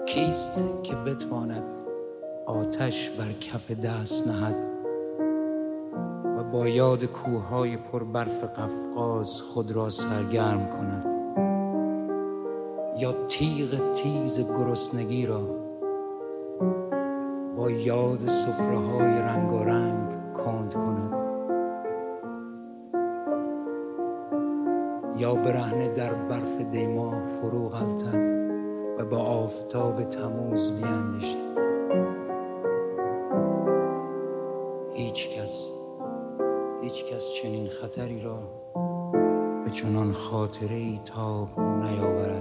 کیست که بتواند آتش بر کف دست نهد و با یاد کوههای پر برف قفقاز خود را سرگرم کند، یا تیغ تیز گرسنگی را با یاد سفره‌های رنگارنگ کند کند، یا برهنه در برف دیما فرو غلتد و با آفتاب تموز بیندیشد. هیچ کس چنین خطری را به چنان خاطره‌ای تاب نیاورد،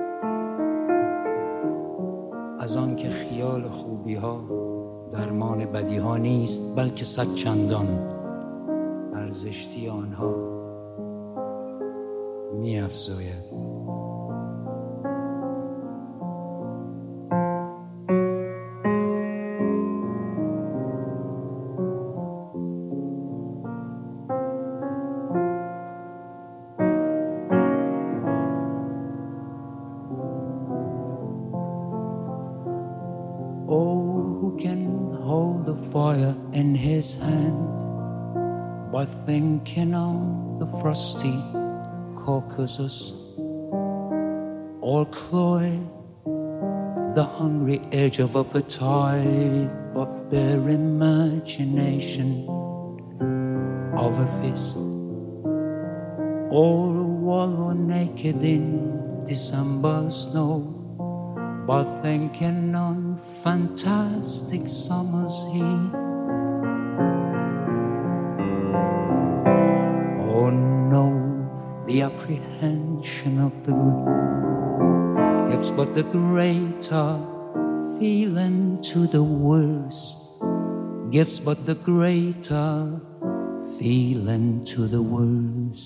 از آن که خیال خوبی ها درمان بدی ها نیست، بلکه صد چندان بر زشتی آنها می افزاید. Fire in his hand, by thinking on the frosty Caucasus, or cloy the hungry edge of appetite, but bare imagination of a fist, or wallow naked in December snow, by thinking on fantastic summer's heat. Oh no, the apprehension of the good gives but the greater feeling to the worse, gives but the greater feeling to the worse.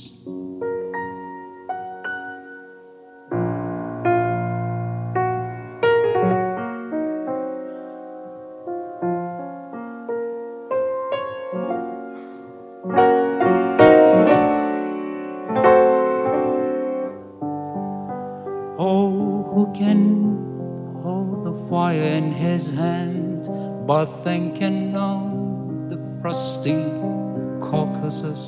By thinking on the frosty Caucasus,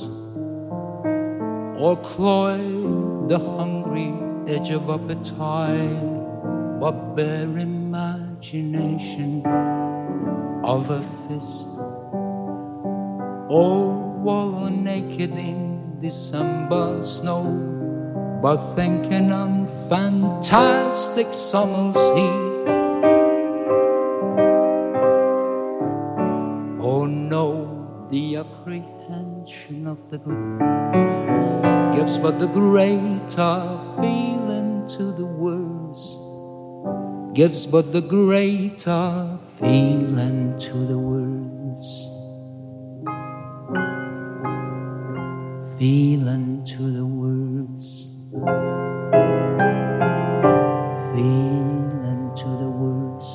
or cloy the hungry edge of appetite, but bare imagination of a fist, or wallow naked in December snow, but thinking on fantastic summer's heat. The apprehension of the good gives but the greater feeling to the worse, gives but the greater feeling to the worse, feeling to the worse, feeling to the worse.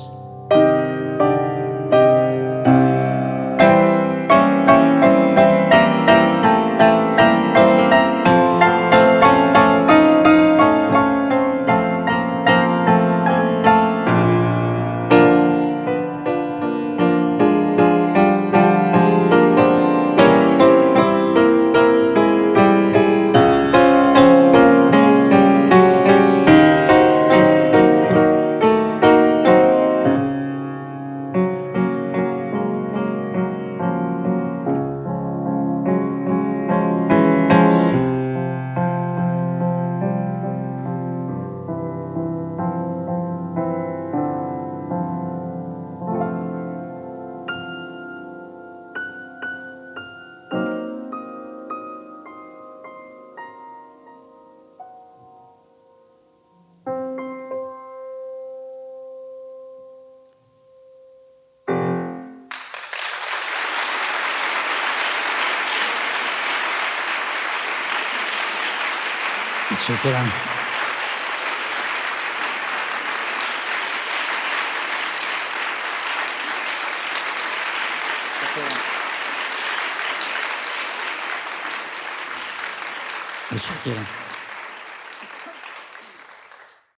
متشکرم. متشکرم.